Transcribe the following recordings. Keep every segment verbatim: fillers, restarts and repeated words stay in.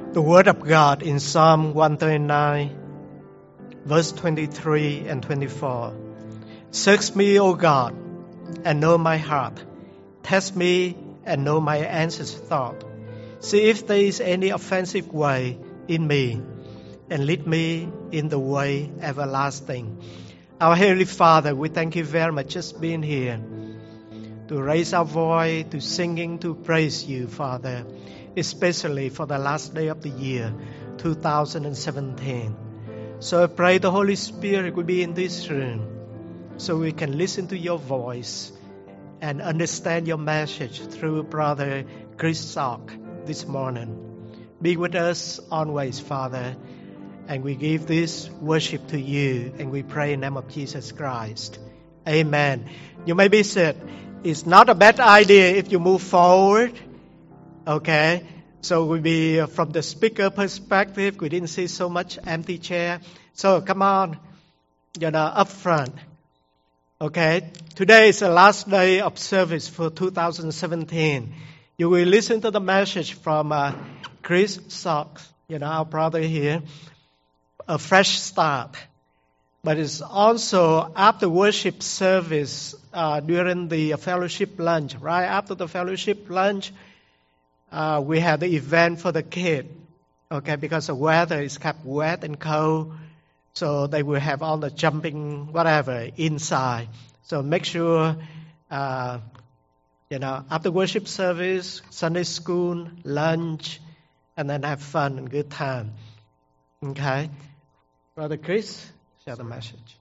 The Word of God in Psalm one thirty-nine, verse twenty-three and twenty-four. Search me, O God, and know my heart. Test me and know my anxious thought. See if there is any offensive way in me, and lead me in the way everlasting. Our Heavenly Father, we thank you very much just being here to raise our voice, to singing, to praise you, Father, especially for the last day of the year, two thousand seventeen. So I pray the Holy Spirit will be in this room so we can listen to your voice and understand your message through Brother Chris Sock this morning. Be with us always, Father, and we give this worship to you, and we pray in the name of Jesus Christ. Amen. You may be seated. It's not a bad idea if you move forward. Okay, so we'll be uh, from the speaker perspective. We didn't see so much empty chair. So come on, you know, up front. Okay, today is the last day of service for two thousand seventeen. You will listen to the message from uh, Chris Sock, you know, our brother here, a fresh start. But it's also after worship service, uh, during the fellowship lunch, right after the fellowship lunch, Uh, we had the event for the kids, okay, because the weather is kept wet and cold, so they will have all the jumping, whatever, inside. So make sure, uh, you know, after worship service, Sunday school, lunch, and then have fun and good time. Okay? Brother Chris, share the message.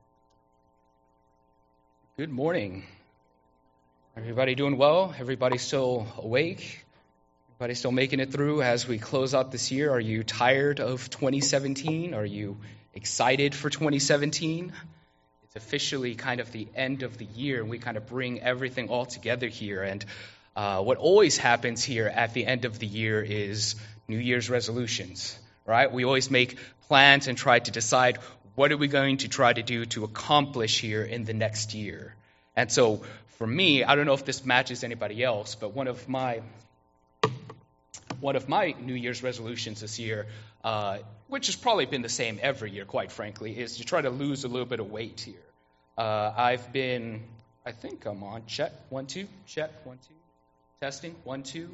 Good morning. Everybody doing well? Everybody still awake? Everybody still making it through as we close out this year? Are you tired of twenty seventeen? Are you excited for twenty seventeen? It's officially kind of the end of the year, and we kind of bring everything all together here. And uh, what always happens here at the end of the year is New Year's resolutions, right? We always make plans and try to decide what are we going to try to do to accomplish here in the next year. And so for me, I don't know if this matches anybody else, but one of my One of my New Year's resolutions this year, uh, which has probably been the same every year, quite frankly, is to try to lose a little bit of weight here. Uh, I've been, I think I'm on, check, one, two, check, one, two, testing, one, two.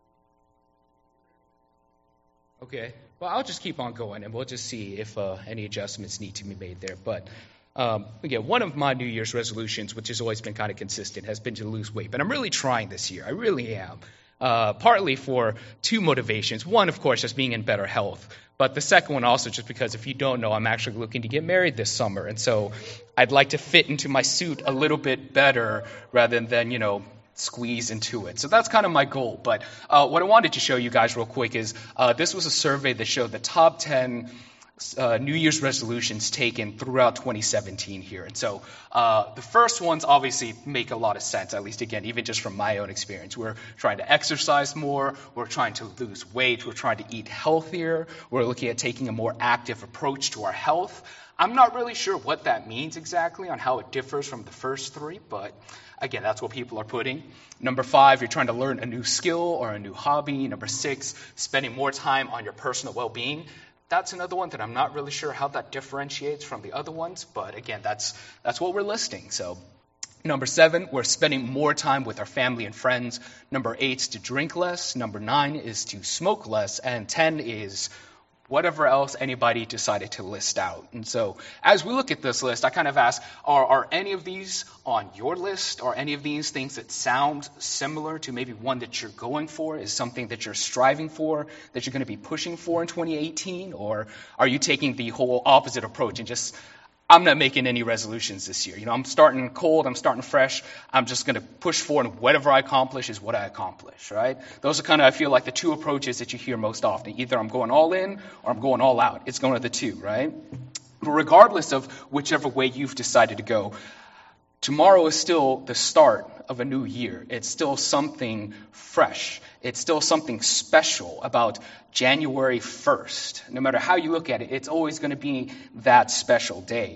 Okay, well, I'll just keep on going, and we'll just see if uh, any adjustments need to be made there. But um, again, one of my New Year's resolutions, which has always been kind of consistent, has been to lose weight. But I'm really trying this year. I really am. Uh, partly for two motivations. One, of course, just being in better health. But the second one also just because if you don't know, I'm actually looking to get married this summer. And so I'd like to fit into my suit a little bit better rather than, you know, squeeze into it. So that's kind of my goal. But uh, what I wanted to show you guys real quick is uh, this was a survey that showed the top ten Uh, New Year's resolutions taken throughout twenty seventeen here. And so uh, the first ones obviously make a lot of sense, at least again, even just from my own experience. We're trying to exercise more. We're trying to lose weight. We're trying to eat healthier. We're looking at taking a more active approach to our health. I'm not really sure what that means exactly on how it differs from the first three, but again, that's what people are putting. Number five, you're trying to learn a new skill or a new hobby. Number six, spending more time on your personal well-being. That's another one that I'm not really sure how that differentiates from the other ones, but again, that's that's what we're listing. So number seven, we're spending more time with our family and friends. Number eight is to drink less. Number nine is to smoke less. And ten is whatever else anybody decided to list out. And so as we look at this list, I kind of ask, are, are any of these on your list? Are any of these things that sound similar to maybe one that you're going for, is something that you're striving for, that you're going to be pushing for in twenty eighteen? Or are you taking the whole opposite approach and just, I'm not making any resolutions this year. You know, I'm starting cold, I'm starting fresh. I'm just going to push forward, and whatever I accomplish is what I accomplish, right? Those are kind of, I feel like, the two approaches that you hear most often. Either I'm going all in or I'm going all out. It's one of the two, right? But regardless of whichever way you've decided to go, tomorrow is still the start of a new year. It's still something fresh. It's still something special about January first. No matter how you look at it, it's always going to be that special day.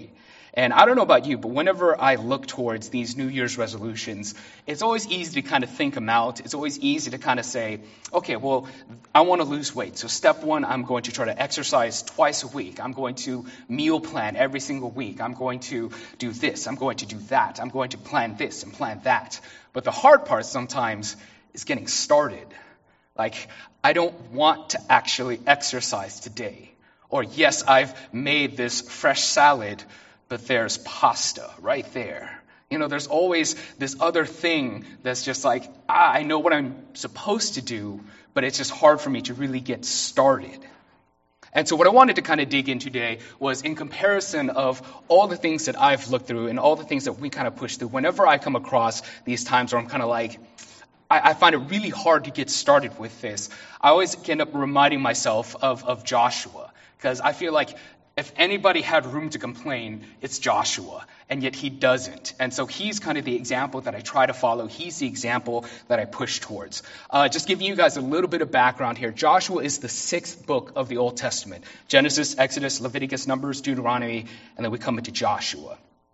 And I don't know about you, but whenever I look towards these New Year's resolutions, it's always easy to kind of think them out. It's always easy to kind of say, okay, well, I want to lose weight. So step one, I'm going to try to exercise twice a week. I'm going to meal plan every single week. I'm going to do this. I'm going to do that. I'm going to plan this and plan that. But the hard part sometimes is getting started. Like, I don't want to actually exercise today. Or yes, I've made this fresh salad, but there's pasta right there. You know, there's always this other thing that's just like, ah, I know what I'm supposed to do, but it's just hard for me to really get started. And so what I wanted to kind of dig into today was in comparison of all the things that I've looked through and all the things that we kind of push through. Whenever I come across these times where I'm kind of like, I, I find it really hard to get started with this, I always end up reminding myself of, of Joshua, because I feel like if anybody had room to complain, it's Joshua, and yet he doesn't. And so he's kind of the example that I try to follow. He's the example that I push towards. Uh, just giving you guys a little bit of background here. Joshua is the sixth book of the Old Testament. Genesis, Exodus, Leviticus, Numbers, Deuteronomy, and then we come into Joshua.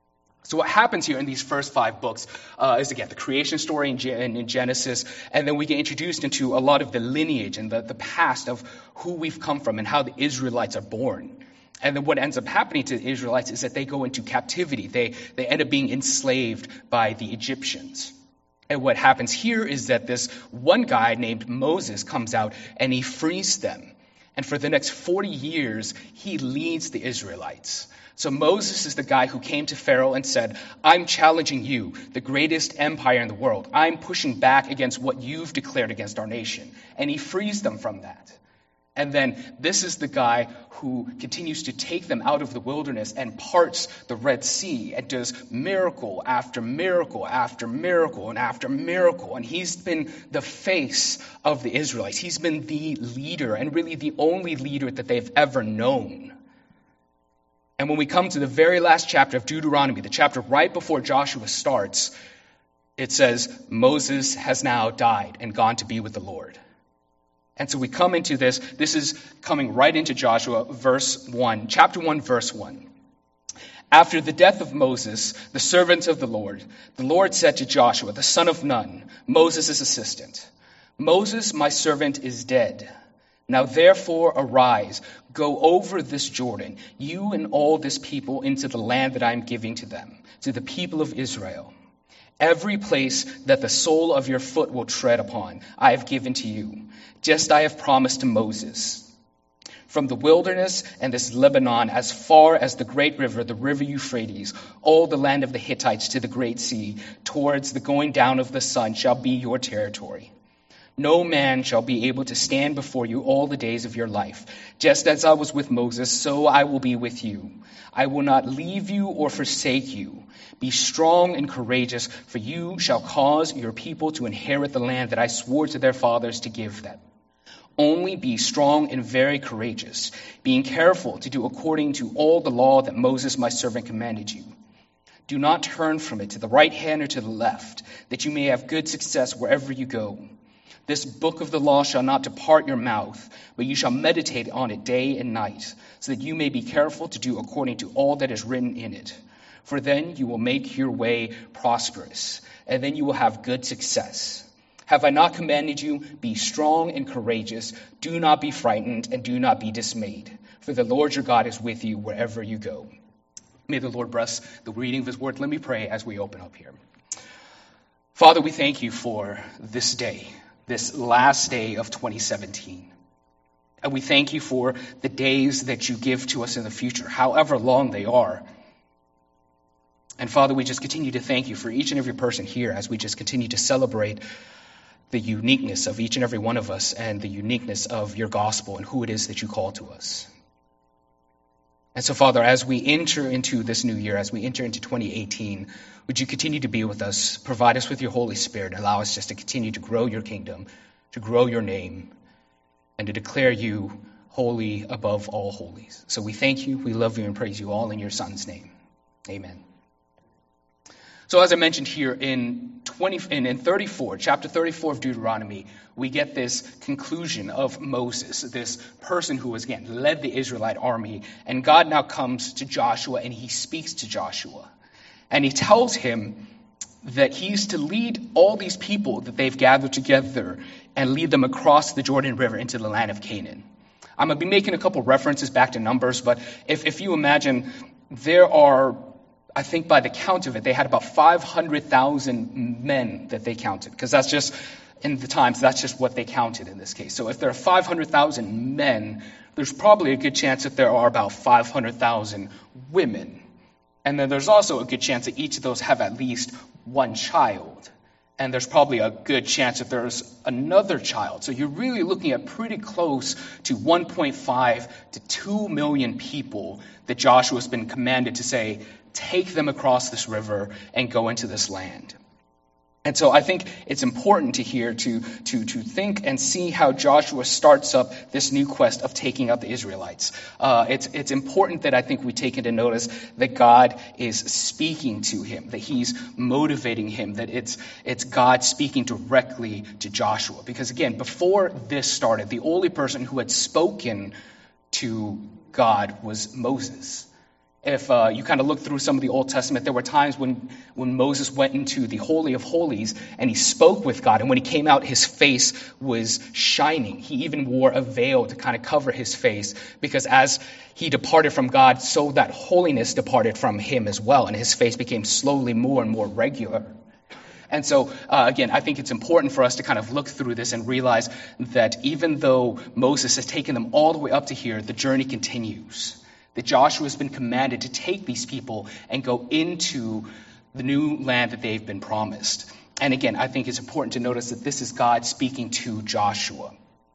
So what happens here in these first five books uh, is, again, the creation story in, Gen- in Genesis, and then we get introduced into a lot of the lineage and the, the past of who we've come from and how the Israelites are born. And then what ends up happening to the Israelites is that they go into captivity. They they end up being enslaved by the Egyptians. And what happens here is that this one guy named Moses comes out and he frees them. And for the next forty years, he leads the Israelites. So Moses is the guy who came to Pharaoh and said, I'm challenging you, the greatest empire in the world. I'm pushing back against what you've declared against our nation. And he frees them from that. And then this is the guy who continues to take them out of the wilderness and parts the Red Sea and does miracle after miracle after miracle and after miracle. And he's been the face of the Israelites. He's been the leader and really the only leader that they've ever known. And when we come to the very last chapter of Deuteronomy, the chapter right before Joshua starts, it says, Moses has now died and gone to be with the Lord. And so we come into this, this is coming right into Joshua, verse one, chapter one, verse one. After the death of Moses, the servant of the Lord, the Lord said to Joshua, the son of Nun, Moses' assistant, Moses, my servant, is dead. Now therefore arise, go over this Jordan, you and all this people, into the land that I am giving to them, to the people of Israel. Every place that the sole of your foot will tread upon, I have given to you, just I have promised to Moses. From the wilderness and this Lebanon, as far as the great river, the river Euphrates, all the land of the Hittites to the great sea, towards the going down of the sun shall be your territory. No man shall be able to stand before you all the days of your life. Just as I was with Moses, so I will be with you. I will not leave you or forsake you. Be strong and courageous, for you shall cause your people to inherit the land that I swore to their fathers to give them. Only be strong and very courageous, being careful to do according to all the law that Moses my servant commanded you. Do not turn from it to the right hand or to the left, that you may have good success wherever you go. This book of the law shall not depart your mouth, but you shall meditate on it day and night, so that you may be careful to do according to all that is written in it. For then you will make your way prosperous, and then you will have good success. Have I not commanded you? Be strong and courageous. Do not be frightened, and do not be dismayed. For the Lord your God is with you wherever you go. May the Lord bless the reading of his word. Let me pray as we open up here. Father, we thank you for this day, this last day of twenty seventeen. And we thank you for the days that you give to us in the future, however long they are. And Father, we just continue to thank you for each and every person here as we just continue to celebrate the uniqueness of each and every one of us and the uniqueness of your gospel and who it is that you call to us. And so, Father, as we enter into this new year, as we enter into twenty eighteen, would you continue to be with us, provide us with your Holy Spirit, and allow us just to continue to grow your kingdom, to grow your name, and to declare you holy above all holies. So we thank you, we love you, and praise you all in your Son's name. Amen. So as I mentioned here, in twenty and in thirty-four, chapter thirty-four of Deuteronomy, we get this conclusion of Moses, this person who was, again, led the Israelite army. And God now comes to Joshua and he speaks to Joshua. And he tells him that he's to lead all these people that they've gathered together and lead them across the Jordan River into the land of Canaan. I'm going to be making a couple references back to Numbers, but if, if you imagine, there are, I think by the count of it, they had about five hundred thousand men that they counted, because that's just, in the times, that's just what they counted in this case. So if there are five hundred thousand men, there's probably a good chance that there are about five hundred thousand women. And then there's also a good chance that each of those have at least one child. And there's probably a good chance that there's another child. So you're really looking at pretty close to one point five to two million people that Joshua's been commanded to say, take them across this river and go into this land. And so I think it's important to here to, to, to think and see how Joshua starts up this new quest of taking out the Israelites. Uh, it's, it's important that I think we take into notice that God is speaking to him, that he's motivating him, that it's, it's God speaking directly to Joshua. Because again, before this started, the only person who had spoken to God was Moses. If uh, you kind of look through some of the Old Testament, there were times when, when Moses went into the Holy of Holies and he spoke with God. And when he came out, his face was shining. He even wore a veil to kind of cover his face, because as he departed from God, so that holiness departed from him as well. And his face became slowly more and more regular. And so, uh, again, I think it's important for us to kind of look through this and realize that even though Moses has taken them all the way up to here, the journey continues. That Joshua has been commanded to take these people and go into the new land that they've been promised. And again, I think it's important to notice that this is God speaking to Joshua.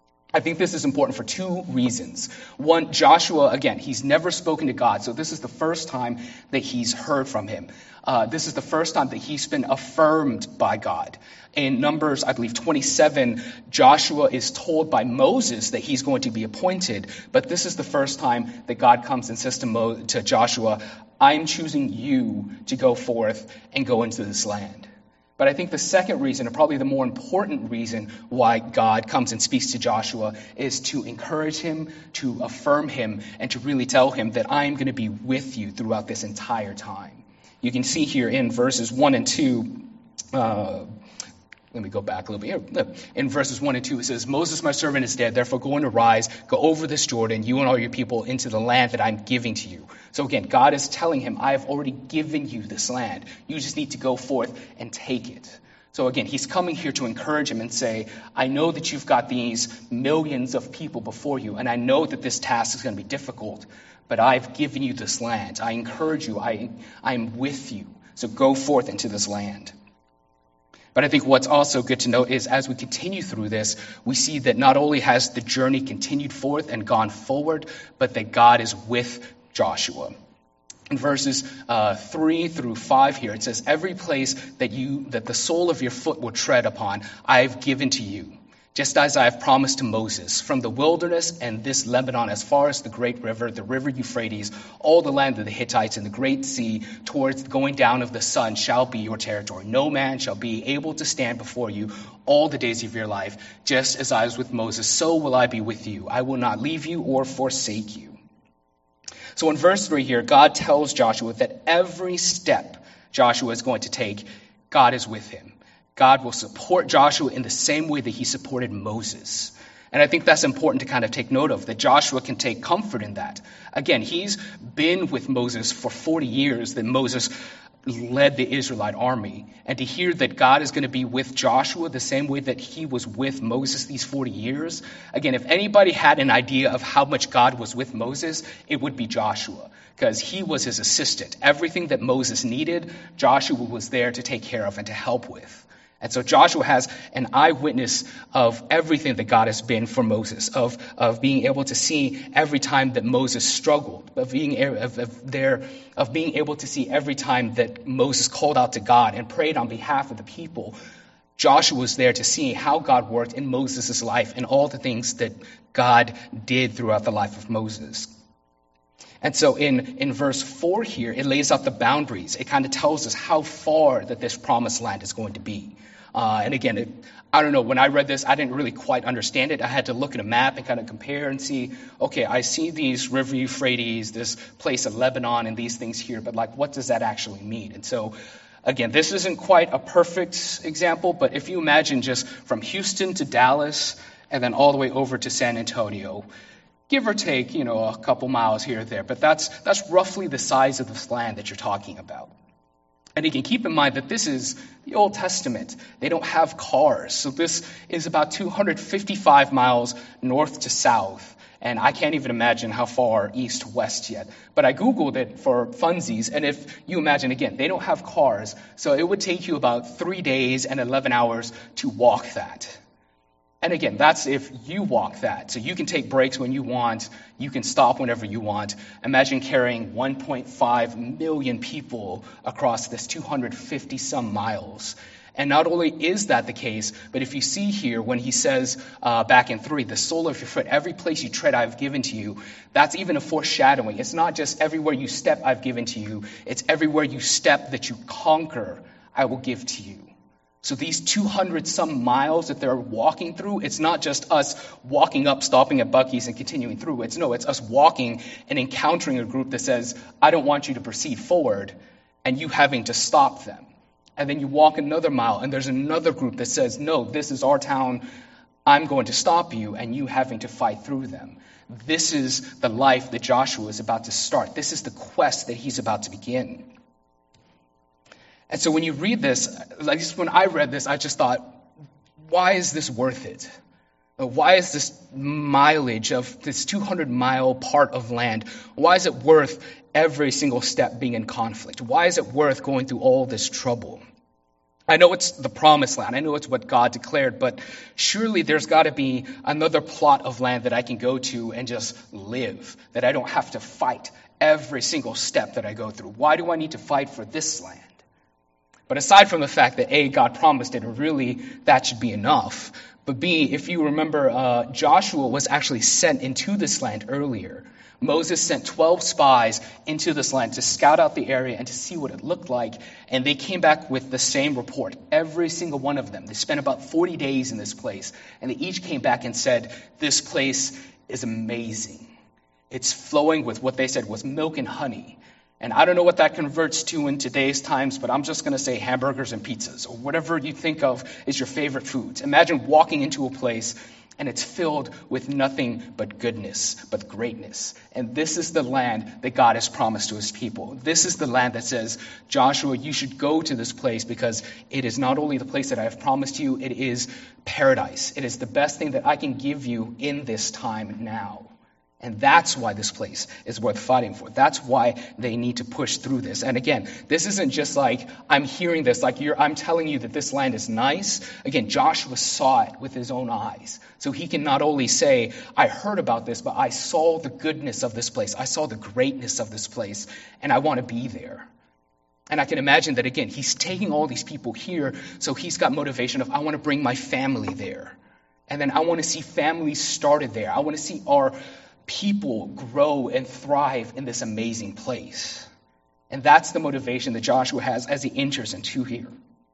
I think this is important for two reasons. One, Joshua, again, he's never spoken to God, so this is the first time that he's heard from him. Uh, this is the first time that he's been affirmed by God. In Numbers, I believe, twenty-seven, Joshua is told by Moses that he's going to be appointed, but this is the first time that God comes and says to, Mo- to Joshua, I'm choosing you to go forth and go into this land. But I think the second reason, and probably the more important reason why God comes and speaks to Joshua, is to encourage him, to affirm him, and to really tell him that I'm going to be with you throughout this entire time. You can see here in verses one and two, uh, let me go back a little bit here. In verses one and two, it says, Moses, my servant, is dead. Therefore, go and arise, go over this Jordan, you and all your people, into the land that I'm giving to you. So again, God is telling him, I have already given you this land. You just need to go forth and take it. So again, he's coming here to encourage him and say, I know that you've got these millions of people before you, and I know that this task is going to be difficult, but I've given you this land. I encourage you. I, I'm with you. So go forth into this land. But I think what's also good to note is as we continue through this, we see that not only has the journey continued forth and gone forward, but that God is with Joshua. In verses uh, three through five here, it says, every place that you that the sole of your foot will tread upon, I have given to you, just as I have promised to Moses, from the wilderness and this Lebanon as far as the great river, the river Euphrates, all the land of the Hittites and the great sea, towards the going down of the sun shall be your territory. No man shall be able to stand before you all the days of your life. Just as I was with Moses, so will I be with you. I will not leave you or forsake you. So in verse three here, God tells Joshua that every step Joshua is going to take, God is with him. God will support Joshua in the same way that he supported Moses. And I think that's important to kind of take note of, that Joshua can take comfort in that. Again, he's been with Moses for forty years, that Moses led the Israelite army. And to hear that God is going to be with Joshua the same way that he was with Moses these forty years. Again, if anybody had an idea of how much God was with Moses, it would be Joshua, because he was his assistant. Everything that Moses needed, Joshua was there to take care of and to help with. And so Joshua has an eyewitness of everything that God has been for Moses, of, of being able to see every time that Moses struggled, of being, of, of, there, of being able to see every time that Moses called out to God and prayed on behalf of the people. Joshua was there to see how God worked in Moses' life and all the things that God did throughout the life of Moses. And so in, in verse four here, it lays out the boundaries. It kind of tells us how far that this promised land is going to be. Uh, and again, it, I don't know, when I read this, I didn't really quite understand it. I had to look at a map and kind of compare and see, okay, I see these River Euphrates, this place of Lebanon and these things here, but like, what does that actually mean? And so, again, this isn't quite a perfect example, but if you imagine just from Houston to Dallas and then all the way over to San Antonio, give or take, you know, a couple miles here or there, but that's that's roughly the size of this land that you're talking about. And again, keep in mind that this is the Old Testament. They don't have cars. So this is about two hundred fifty-five miles north to south. And I can't even imagine how far east to west yet. But I Googled it for funsies. And if you imagine, again, they don't have cars. So it would take you about three days and eleven hours to walk that. And again, that's if you walk that. So you can take breaks when you want. You can stop whenever you want. Imagine carrying one point five million people across this two hundred fifty some miles. And not only is that the case, but if you see here when he says uh, back in three, the sole of your foot, every place you tread I've given to you, that's even a foreshadowing. It's not just everywhere you step I've given to you. It's everywhere you step that you conquer I will give to you. So these two hundred some miles that they're walking through, it's not just us walking up, stopping at Buc-ee's and continuing through. It's no, it's us walking and encountering a group that says, I don't want you to proceed forward, and you having to stop them. And then you walk another mile, and there's another group that says, no, this is our town, I'm going to stop you, and you having to fight through them. This is the life that Joshua is about to start. This is the quest that he's about to begin. And so when you read this, like just when I read this, I just thought, why is this worth it? Why is this mileage of this two hundred mile part of land, why is it worth every single step being in conflict? Why is it worth going through all this trouble? I know it's the promised land. I know it's what God declared, but surely there's got to be another plot of land that I can go to and just live, that I don't have to fight every single step that I go through. Why do I need to fight for this land? But aside from the fact that A, God promised it, and really that should be enough. But B, if you remember, uh, Joshua was actually sent into this land earlier. Moses sent twelve spies into this land to scout out the area and to see what it looked like. And they came back with the same report, every single one of them. They spent about forty days in this place. And they each came back and said, this place is amazing. It's flowing with what they said was milk and honey. And I don't know what that converts to in today's times, but I'm just going to say hamburgers and pizzas, or whatever you think of as your favorite foods. Imagine walking into a place and it's filled with nothing but goodness, but greatness. And this is the land that God has promised to his people. This is the land that says, Joshua, you should go to this place because it is not only the place that I have promised you, it is paradise. It is the best thing that I can give you in this time now. And that's why this place is worth fighting for. That's why they need to push through this. And again, this isn't just like I'm hearing this, like you're, I'm telling you that this land is nice. Again, Joshua saw it with his own eyes. So he can not only say, I heard about this, but I saw the goodness of this place. I saw the greatness of this place, and I want to be there. And I can imagine that, again, he's taking all these people here, so he's got motivation of, I want to bring my family there. And then I want to see families started there. I want to see our people grow and thrive in this amazing place. And that's the motivation that Joshua has as he enters into here.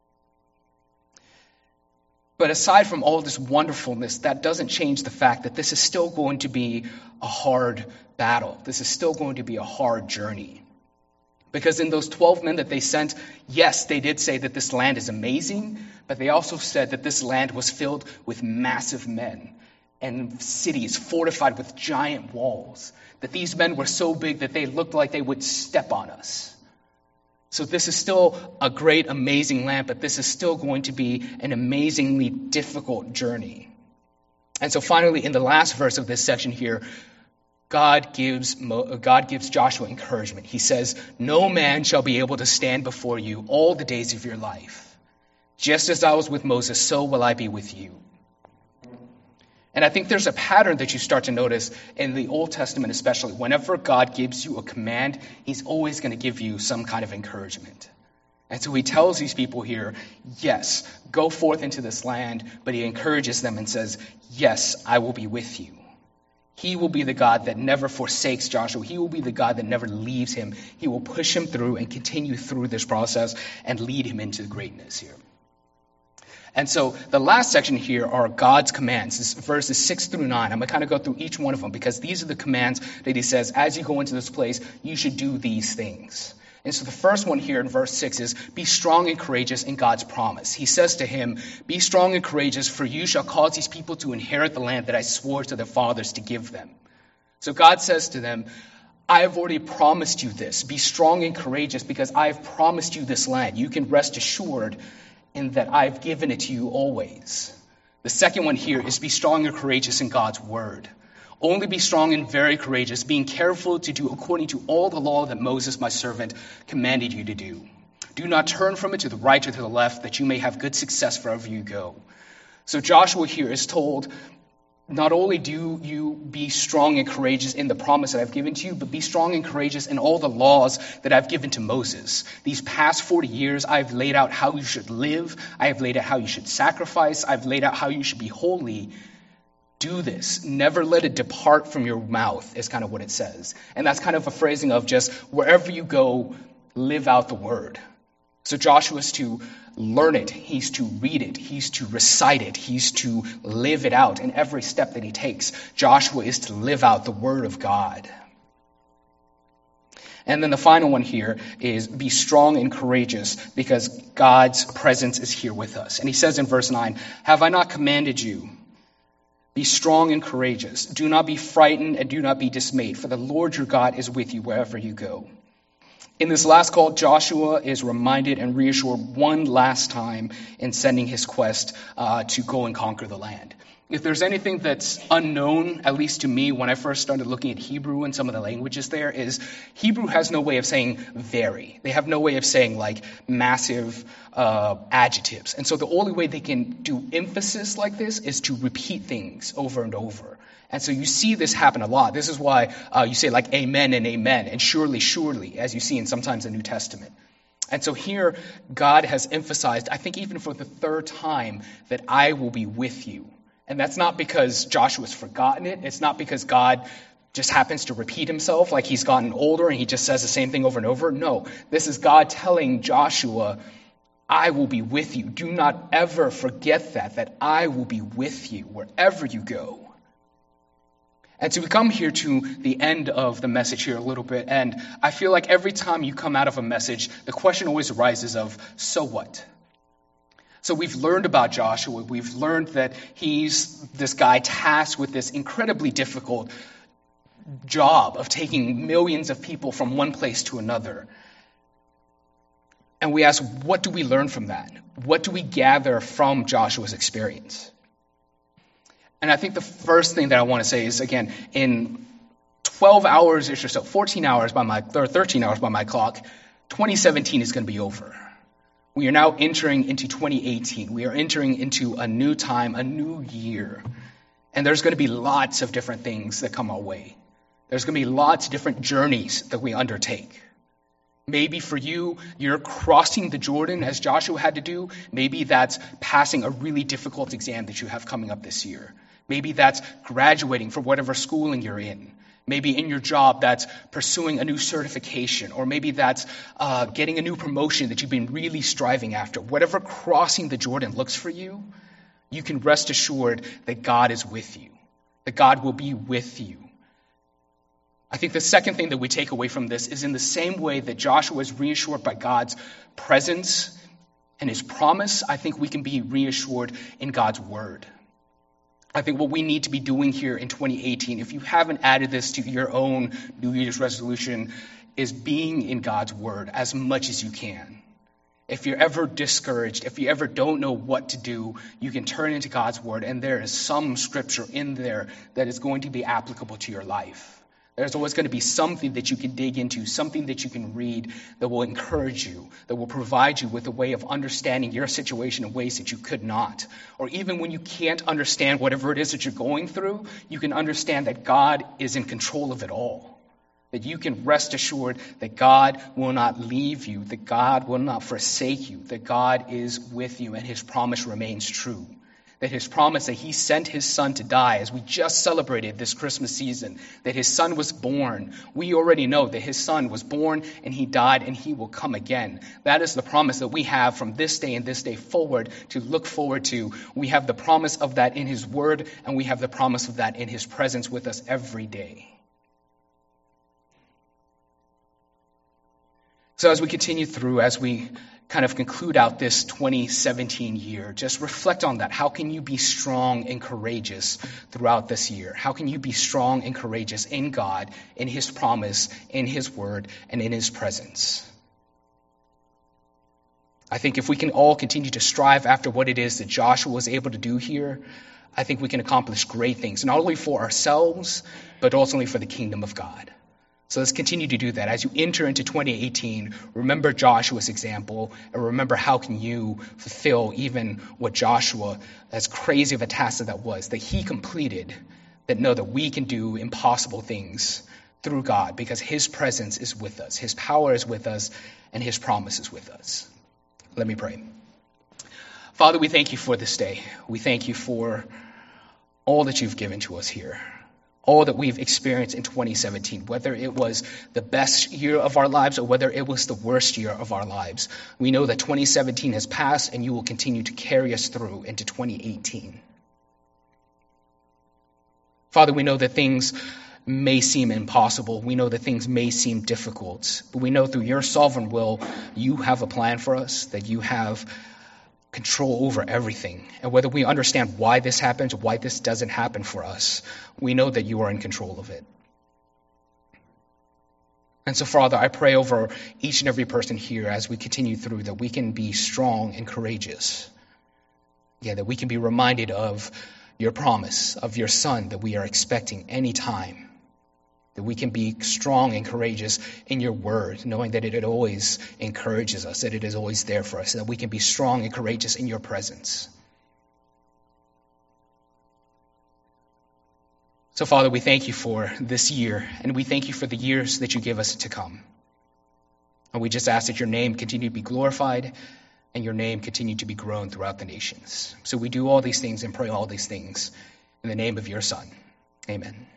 But aside from all this wonderfulness, that doesn't change the fact that this is still going to be a hard battle. This is still going to be a hard journey. Because in those twelve men that they sent, yes, they did say that this land is amazing, but they also said that this land was filled with massive men and cities fortified with giant walls, that these men were so big that they looked like they would step on us. So this is still a great, amazing land, but this is still going to be an amazingly difficult journey. And so finally, in the last verse of this section here, God gives, God gives Joshua encouragement. He says, no man shall be able to stand before you all the days of your life. Just as I was with Moses, so will I be with you. And I think there's a pattern that you start to notice in the Old Testament especially. Whenever God gives you a command, he's always going to give you some kind of encouragement. And so he tells these people here, yes, go forth into this land, but he encourages them and says, yes, I will be with you. He will be the God that never forsakes Joshua. He will be the God that never leaves him. He will push him through and continue through this process and lead him into greatness here. And so the last section here are God's commands. This is verses six through nine. I'm going to kind of go through each one of them because these are the commands that he says, as you go into this place, you should do these things. And so the first one here in verse six is, be strong and courageous in God's promise. He says to him, be strong and courageous, for you shall cause these people to inherit the land that I swore to their fathers to give them. So God says to them, I have already promised you this. Be strong and courageous because I have promised you this land. You can rest assured in that I've given it to you always. The second one here is be strong and courageous in God's word. Only be strong and very courageous, being careful to do according to all the law that Moses, my servant, commanded you to do. Do not turn from it to the right or to the left, that you may have good success wherever you go. So Joshua here is told, not only do you be strong and courageous in the promise that I've given to you, but be strong and courageous in all the laws that I've given to Moses. These past forty years, I've laid out how you should live. I have laid out how you should sacrifice. I've laid out how you should be holy. Do this. Never let it depart from your mouth is kind of what it says. And that's kind of a phrasing of just wherever you go, live out the word. So Joshua is to learn it. He's to read it. He's to recite it. He's to live it out in every step that he takes. Joshua is to live out the word of God. And then the final one here is be strong and courageous because God's presence is here with us. And he says in verse nine, have I not commanded you? Be strong and courageous. Do not be frightened and do not be dismayed, for the Lord your God is with you wherever you go. In this last call, Joshua is reminded and reassured one last time in sending his quest uh, to go and conquer the land. If there's anything that's unknown, at least to me, when I first started looking at Hebrew and some of the languages there, is Hebrew has no way of saying very. They have no way of saying like massive uh, adjectives. And so the only way they can do emphasis like this is to repeat things over and over. And so you see this happen a lot. This is why uh, you say like amen and amen and surely, surely, as you see in sometimes the New Testament. And so here God has emphasized, I think even for the third time, that I will be with you. And that's not because Joshua's forgotten it. It's not because God just happens to repeat himself like he's gotten older and he just says the same thing over and over. No, this is God telling Joshua, I will be with you. Do not ever forget that, that I will be with you wherever you go. And so we come here to the end of the message here a little bit, and I feel like every time you come out of a message, the question always arises of, so what? So we've learned about Joshua. We've learned that he's this guy tasked with this incredibly difficult job of taking millions of people from one place to another. And we ask, what do we learn from that? What do we gather from Joshua's experience? And I think the first thing that I want to say is, again, in twelve hours or so, fourteen hours by my, or thirteen hours by my clock, twenty seventeen is going to be over. We are now entering into twenty eighteen. We are entering into a new time, a new year. And there's going to be lots of different things that come our way. There's going to be lots of different journeys that we undertake. Maybe for you, you're crossing the Jordan as Joshua had to do. Maybe that's passing a really difficult exam that you have coming up this year. Maybe that's graduating from whatever schooling you're in. Maybe in your job that's pursuing a new certification. Or maybe that's uh, getting a new promotion that you've been really striving after. Whatever crossing the Jordan looks for you, you can rest assured that God is with you. That God will be with you. I think the second thing that we take away from this is in the same way that Joshua is reassured by God's presence and his promise, I think we can be reassured in God's word. I think what we need to be doing here in twenty eighteen, if you haven't added this to your own New Year's resolution, is being in God's word as much as you can. If you're ever discouraged, if you ever don't know what to do, you can turn into God's word, and there is some scripture in there that is going to be applicable to your life. There's always going to be something that you can dig into, something that you can read that will encourage you, that will provide you with a way of understanding your situation in ways that you could not. Or even when you can't understand whatever it is that you're going through, you can understand that God is in control of it all. That you can rest assured that God will not leave you, that God will not forsake you, that God is with you and his promise remains true. that his promise that he sent his son to die, as we just celebrated this Christmas season, that his son was born. We already know that his son was born and he died and he will come again. That is the promise that we have from this day and this day forward to look forward to. We have the promise of that in his word, and we have the promise of that in his presence with us every day. So as we continue through, as we kind of conclude out this twenty seventeen year, just reflect on that. How can you be strong and courageous throughout this year? How can you be strong and courageous in God, in his promise, in his word, and in his presence? I think if we can all continue to strive after what it is that Joshua was able to do here, I think we can accomplish great things, not only for ourselves, but ultimately for the kingdom of God. So let's continue to do that. As you enter into twenty eighteen, remember Joshua's example, and remember how can you fulfill even what Joshua, as crazy of a task that that was, that he completed, that know that we can do impossible things through God, because his presence is with us, his power is with us, and his promise is with us. Let me pray. Father, we thank you for this day. We thank you for all that you've given to us here. All that we've experienced in twenty seventeen, whether it was the best year of our lives or whether it was the worst year of our lives. We know that twenty seventeen has passed and you will continue to carry us through into twenty eighteen. Father, we know that things may seem impossible. We know that things may seem difficult, but we know through your sovereign will, you have a plan for us, that you have control over everything. And whether we understand why this happens, why this doesn't happen for us, we know that you are in control of it. And so, Father, I pray over each and every person here as we continue through, that we can be strong and courageous. Yeah, that we can be reminded of your promise, of your Son that we are expecting any time. That we can be strong and courageous in your word, knowing that it always encourages us, that it is always there for us, that we can be strong and courageous in your presence. So, Father, we thank you for this year, and we thank you for the years that you give us to come. And we just ask that your name continue to be glorified and your name continue to be grown throughout the nations. So we do all these things and pray all these things in the name of your Son. Amen.